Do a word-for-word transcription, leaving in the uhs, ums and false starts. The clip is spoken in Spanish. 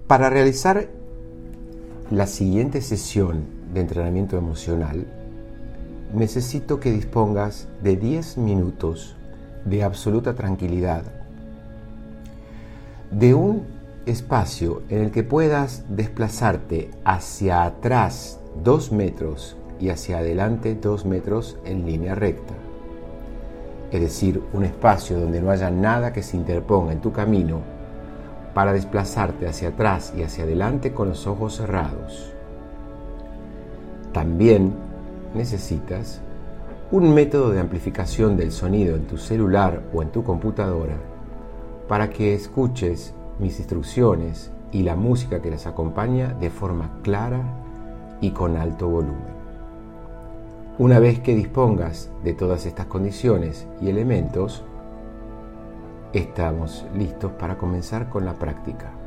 Para realizar la siguiente sesión de entrenamiento emocional, necesito que dispongas de diez minutos de absoluta tranquilidad, de un espacio en el que puedas desplazarte hacia atrás dos metros y hacia adelante dos metros en línea recta. Es decir, un espacio donde no haya nada que se interponga en tu camino para desplazarte hacia atrás y hacia adelante con los ojos cerrados. También necesitas un método de amplificación del sonido en tu celular o en tu computadora para que escuches mis instrucciones y la música que las acompaña de forma clara y con alto volumen. Una vez que dispongas de todas estas condiciones y elementos, estamos listos para comenzar con la práctica.